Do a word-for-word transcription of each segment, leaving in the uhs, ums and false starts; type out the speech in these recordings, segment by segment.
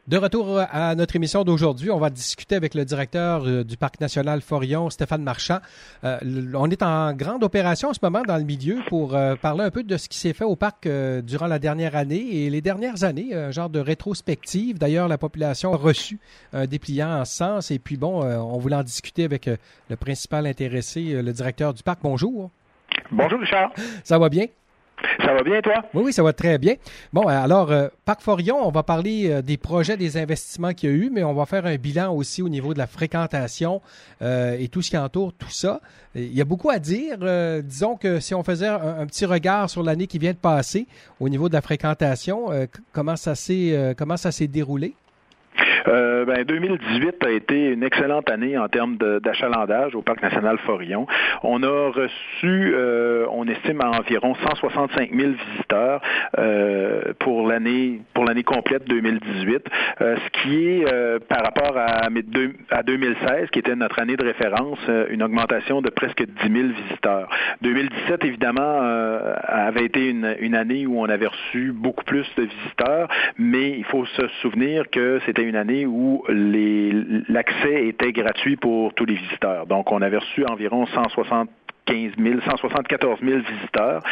De retour à notre émission d'aujourd'hui, on va discuter avec le directeur du Parc national Forillon, Stéphane Marchand. Euh, on est en grande opération en ce moment dans le milieu pour euh, parler un peu de ce qui s'est fait au parc euh, durant la dernière année et les dernières années, un genre de rétrospective. D'ailleurs, la population a reçu un dépliant en ce sens. Et puis bon, euh, on voulait en discuter avec euh, le principal intéressé, euh, le directeur du parc. Bonjour. Bonjour Richard. Ça va bien? Ça va bien, toi? Oui, oui, ça va très bien. Bon, alors, euh, Parc Forillon, on va parler euh, des projets, des investissements qu'il y a eu, mais on va faire un bilan aussi au niveau de la fréquentation euh, et tout ce qui entoure tout ça. Il y a beaucoup à dire. Euh, disons que si on faisait un, un petit regard sur l'année qui vient de passer au niveau de la fréquentation, euh, comment ça s'est euh, comment ça s'est déroulé? Euh, ben, deux mille dix-huit a été une excellente année en termes de, d'achalandage au Parc national Forillon. On a reçu, euh, on estime à environ cent soixante-cinq mille visiteurs euh, pour l'année pour l'année complète deux mille dix-huit, euh, ce qui est euh, par rapport à, à deux mille seize, qui était notre année de référence, euh, une augmentation de presque dix mille visiteurs. deux mille dix-sept, évidemment, euh, avait été une, une année où on avait reçu beaucoup plus de visiteurs, mais il faut se souvenir que c'était une année où les, l'accès était gratuit pour tous les visiteurs. Donc, on avait reçu environ cent soixante-quinze mille, cent soixante-quatorze mille visiteurs,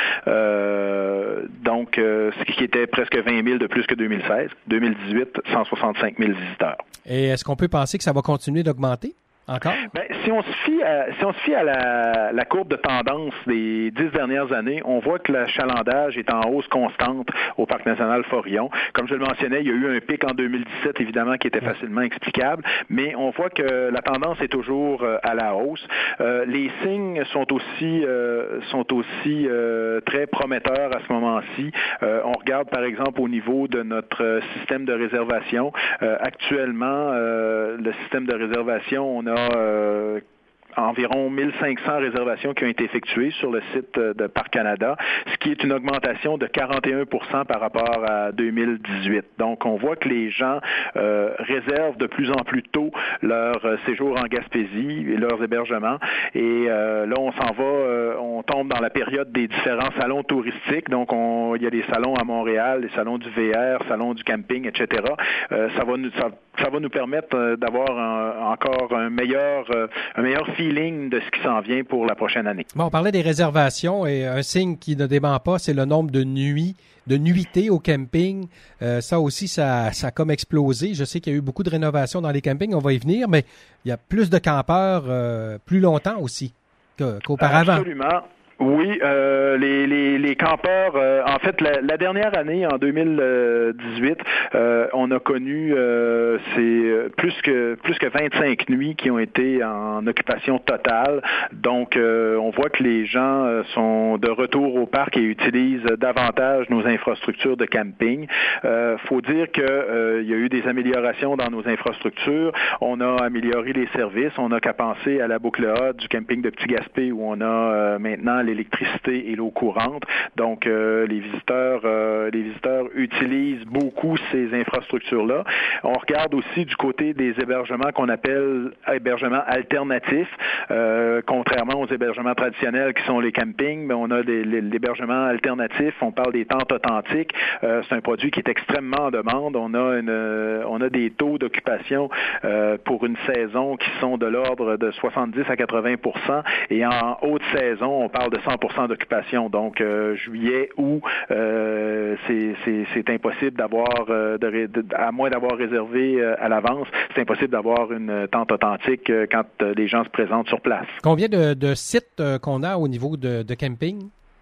euh, donc euh, ce qui était presque vingt mille de plus que deux mille seize. deux mille dix-huit, cent soixante-cinq mille visiteurs. Et est-ce qu'on peut penser que ça va continuer d'augmenter? Encore? Ben, si on se fie à, si on se fie à la, la courbe de tendance des dix dernières années, on voit que l'achalandage est en hausse constante au Parc national Forillon. Comme je le mentionnais, il y a eu un pic en deux mille dix-sept, évidemment, qui était facilement explicable, mais on voit que la tendance est toujours euh, à la hausse. Euh, les signes sont aussi euh, sont aussi euh, très prometteurs à ce moment-ci. Euh, on regarde, par exemple, au niveau de notre système de réservation. Euh, actuellement, euh, le système de réservation, on a Euh, environ mille cinq cents réservations qui ont été effectuées sur le site de Parc Canada, ce qui est une augmentation de quarante et un pour cent par rapport à deux mille dix-huit. Donc, on voit que les gens euh, réservent de plus en plus tôt leur euh, séjour en Gaspésie et leurs hébergements. Et euh, là, on s'en va, euh, on tombe dans la période des différents salons touristiques. Donc, on, il y a des salons à Montréal, des salons du V R, salons du camping, et cetera. Euh, ça va nous, ça, ça va nous permettre euh, d'avoir un, encore un meilleur, euh, un meilleur feeling de ce qui s'en vient pour la prochaine année. Bon, on parlait des réservations et un signe qui ne dément pas, c'est le nombre de nuits, de nuitées au camping. Euh, ça aussi, ça, ça a comme explosé. Je sais qu'il y a eu beaucoup de rénovations dans les campings, on va y venir, mais il y a plus de campeurs euh, plus longtemps aussi que, qu'auparavant. Absolument. Oui, euh, les, les, les campeurs, euh, en fait, la, la dernière année, en deux mille dix-huit, euh, on a connu euh, c'est plus que plus que vingt-cinq nuits qui ont été en occupation totale. Donc, euh, on voit que les gens euh, sont de retour au parc et utilisent davantage nos infrastructures de camping. Euh, faut dire que euh, il y a eu des améliorations dans nos infrastructures. On a amélioré les services. On n'a qu'à penser à la boucle A du camping de Petit-Gaspé où on a euh, maintenant l'électricité et l'eau courante. Donc, euh, les visiteurs euh, les visiteurs utilisent beaucoup ces infrastructures-là. On regarde aussi du côté des hébergements qu'on appelle hébergements alternatifs. Euh, contrairement aux hébergements traditionnels qui sont les campings, mais on a des, les, l'hébergement alternatif. On parle des tentes authentiques. Euh, c'est un produit qui est extrêmement en demande. On a une, euh, on a des taux d'occupation euh, pour une saison qui sont de l'ordre de soixante-dix à quatre-vingts pour cent et en haute saison, on parle de cent pour cent d'occupation. Donc, euh, juillet, août, euh, c'est, c'est, c'est impossible d'avoir, euh, de, de, à moins d'avoir réservé euh, à l'avance, c'est impossible d'avoir une tente authentique euh, quand euh, les gens se présentent sur place. Combien de, de sites euh, qu'on a au niveau de, de camping?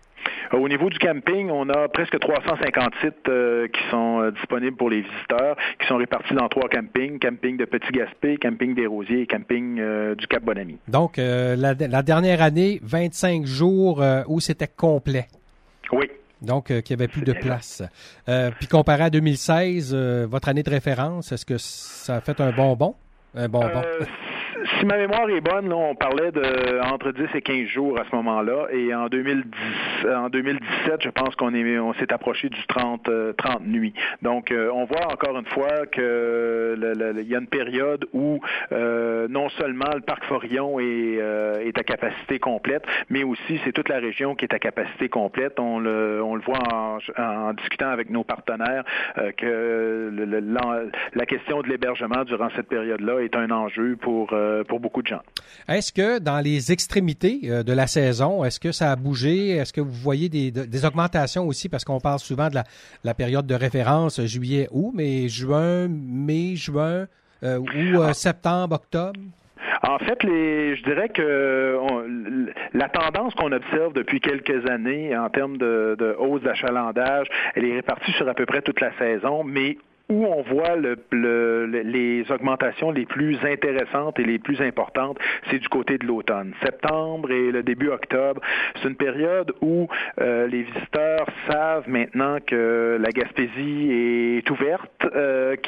Au niveau du camping, on a presque trois cent cinquante sites euh, qui sont euh, disponibles pour les visiteurs, qui sont répartis dans trois campings, camping de Petit-Gaspé, camping des Rosiers et camping euh, du Cap-Bonami. Donc, euh, la, la dernière année, vingt-cinq jours euh, où c'était complet. Oui. Donc, euh, qu'il n'y avait plus de place. Euh, puis, comparé à deux mille seize, euh, votre année de référence, est-ce que ça a fait un bonbon? Un bonbon? Euh, si ma mémoire est bonne, là, on parlait de entre dix et quinze jours à ce moment-là. Et en deux mille dix, en deux mille dix-sept, je pense qu'on est, on s'est approché du trente, trente nuits. Donc, euh, on voit encore une fois que le, le, il y a une période où euh, non seulement le parc Forillon est, euh, est à capacité complète, mais aussi c'est toute la région qui est à capacité complète. On le, on le voit en, en discutant avec nos partenaires euh, que le, le, la, la question de l'hébergement durant cette période-là est un enjeu pour, euh, pour beaucoup de gens. Est-ce que dans les extrémités de la saison, est-ce que ça a bougé? Est-ce que vous voyez des, des augmentations aussi? Parce qu'on parle souvent de la, la période de référence, juillet, août, mais juin, mai, juin, euh, ou euh, septembre, octobre? En fait, les, je dirais que on, la tendance qu'on observe depuis quelques années en termes de, de hausse d'achalandage, elle est répartie sur à peu près toute la saison, mais où on voit le, le, les augmentations les plus intéressantes et les plus importantes, c'est du côté de l'automne. Septembre et le début octobre, c'est une période où euh, les visiteurs savent maintenant que la Gaspésie est ouverte, euh,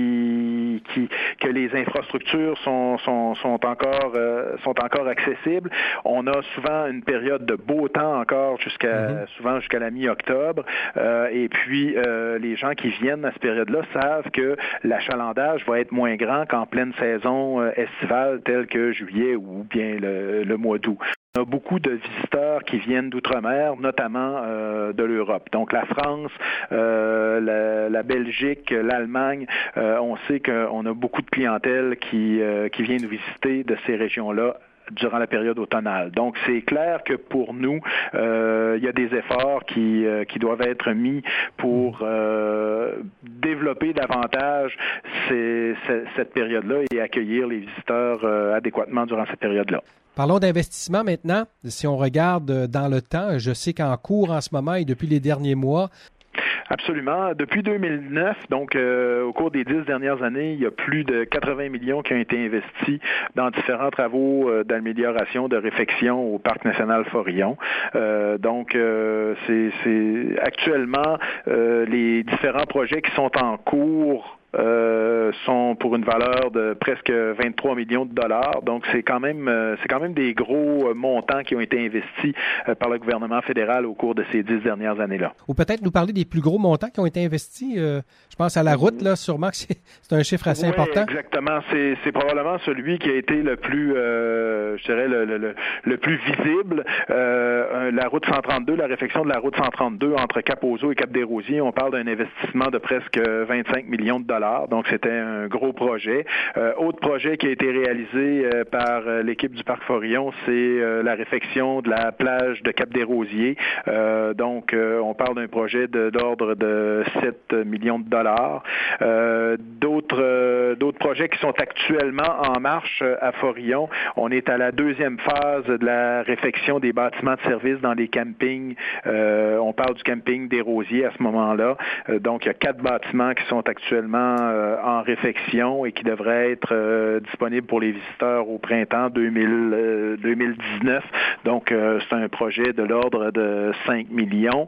qui, qui, que les infrastructures sont, sont, sont, encore, euh, sont encore accessibles. On a souvent une période de beau temps encore jusqu'à mm-hmm. souvent jusqu'à la mi-octobre. Euh, et puis, euh, les gens qui viennent à cette période-là savent que l'achalandage va être moins grand qu'en pleine saison euh, estivale telle que juillet ou bien le, le mois d'août. On a beaucoup de visiteurs qui viennent d'outre-mer, notamment euh, de l'Europe. Donc la France, euh, la, la Belgique, l'Allemagne, euh, on sait qu'on a beaucoup de clientèle qui, euh, qui vient nous visiter de ces régions-là durant la période automnale. Donc, c'est clair que pour nous, euh, il y a des efforts qui, euh, qui doivent être mis pour euh, développer davantage ces, ces, cette période-là et accueillir les visiteurs euh, adéquatement durant cette période-là. Parlons d'investissement maintenant. Si on regarde dans le temps, je sais qu'en cours en ce moment et depuis les derniers mois, Absolument. Depuis deux mille neuf, donc euh, au cours des dix dernières années, il y a plus de quatre-vingts millions qui ont été investis dans différents travaux euh, d'amélioration, de réfection au Parc national Forillon. Euh, donc, euh, c'est, c'est actuellement euh, les différents projets qui sont en cours Euh, sont pour une valeur de presque vingt-trois millions de dollars. Donc, c'est quand même euh, c'est quand même des gros montants qui ont été investis euh, par le gouvernement fédéral au cours de ces dix dernières années-là. Ou peut-être nous parler des plus gros montants qui ont été investis. Euh, je pense à la route, là, sûrement que c'est, c'est un chiffre assez oui, important. Exactement. C'est, c'est probablement celui qui a été le plus, euh, je dirais, le, le, le plus visible. Euh, la route cent trente-deux, la réfection de la route cent trente-deux entre Cap-Ozo et Cap-des-Rosiers, on parle d'un investissement de presque vingt-cinq millions de dollars. Donc, c'était un gros projet. Euh, autre projet qui a été réalisé euh, par euh, l'équipe du Parc Forillon, c'est euh, la réfection de la plage de Cap-des-Rosiers. Euh, donc, euh, on parle d'un projet de, d'ordre de sept millions de dollars. Euh, d'autres, euh, d'autres projets qui sont actuellement en marche à Forillon. On est à la deuxième phase de la réfection des bâtiments de service dans les campings. Euh, on parle du camping des Rosiers à ce moment-là. Euh, donc, il y a quatre bâtiments qui sont actuellement en réfection et qui devrait être euh, disponible pour les visiteurs au printemps deux mille, euh, deux mille dix-neuf. Donc, euh, c'est un projet de l'ordre de cinq millions.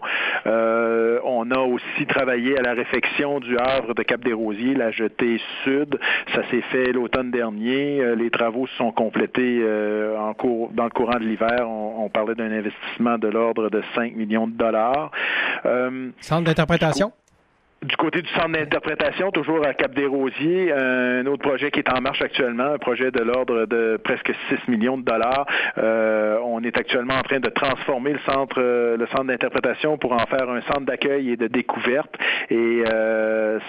Euh, on a aussi travaillé à la réfection du havre de Cap-des-Rosiers, la jetée sud. Ça s'est fait l'automne dernier. Euh, les travaux se sont complétés euh, en cours, dans le courant de l'hiver. On, on parlait d'un investissement de l'ordre de cinq millions de dollars. Euh, Centre d'interprétation? Du côté du centre d'interprétation, toujours à Cap-des-Rosiers, un autre projet qui est en marche actuellement, un projet de l'ordre de presque six millions de dollars. Euh, on est actuellement en train de transformer le centre le centre d'interprétation pour en faire un centre d'accueil et de découverte et, euh,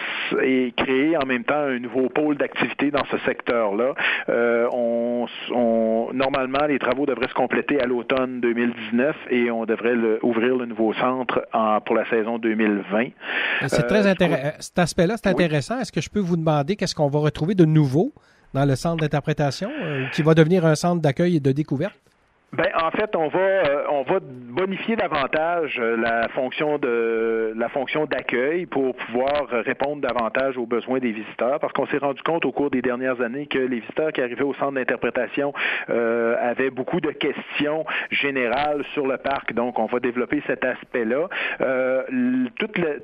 et créer en même temps un nouveau pôle d'activité dans ce secteur-là. Euh, on, on, normalement, les travaux devraient se compléter à l'automne deux mille dix-neuf et on devrait le, ouvrir le nouveau centre en, pour la saison deux mille vingt. C'est très intéressant. Cet aspect-là, c'est intéressant. Oui. Est-ce que je peux vous demander qu'est-ce qu'on va retrouver de nouveau dans le centre d'interprétation euh, qui va devenir un centre d'accueil et de découverte? Ben en fait, on va euh, on va bonifier davantage la fonction de la fonction d'accueil pour pouvoir répondre davantage aux besoins des visiteurs, parce qu'on s'est rendu compte au cours des dernières années que les visiteurs qui arrivaient au centre d'interprétation euh, avaient beaucoup de questions générales sur le parc. Donc, on va développer cet aspect-là. Euh, toute le, toute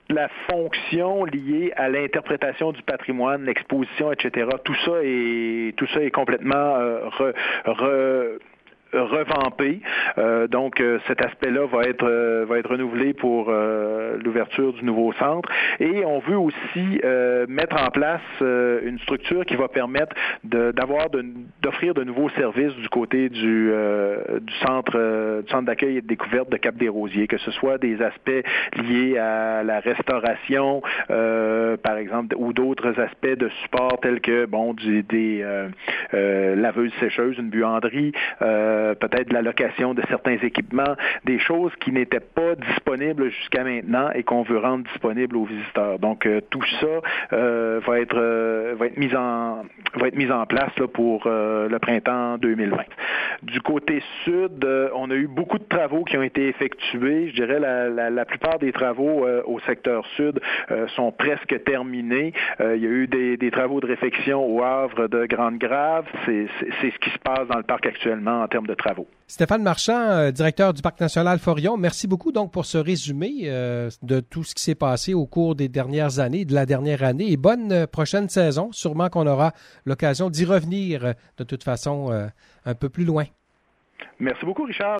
la fonction liée à l'interprétation du patrimoine, l'exposition, et cetera. Tout ça est tout ça est complètement euh, re, re revampé. Euh, donc, euh, cet aspect-là va être euh, va être renouvelé pour euh, l'ouverture du nouveau centre. Et on veut aussi euh, mettre en place euh, une structure qui va permettre de, d'avoir de, d'offrir de nouveaux services du côté du euh, du centre euh, du centre d'accueil et de découverte de Cap-des-Rosiers, que ce soit des aspects liés à la restauration, euh, par exemple, ou d'autres aspects de support tels que bon du, des euh, euh, laveuses sécheuses, une buanderie. Euh, peut-être de la location de certains équipements, des choses qui n'étaient pas disponibles jusqu'à maintenant et qu'on veut rendre disponibles aux visiteurs. Donc, euh, tout ça euh, va être euh, va être mis en va être mis en place là, pour euh, le printemps deux mille vingt. Du côté sud, euh, on a eu beaucoup de travaux qui ont été effectués. Je dirais la, la, la plupart des travaux euh, au secteur sud euh, sont presque terminés. Euh, il y a eu des, des travaux de réfection au Havre de Grande-Grave. C'est, c'est, c'est ce qui se passe dans le parc actuellement en termes de travaux. Stéphane Marchand, directeur du Parc national Forillon, merci beaucoup donc pour ce résumé euh, de tout ce qui s'est passé au cours des dernières années, de la dernière année, et bonne prochaine saison. Sûrement qu'on aura l'occasion d'y revenir de toute façon euh, un peu plus loin. Merci beaucoup, Richard.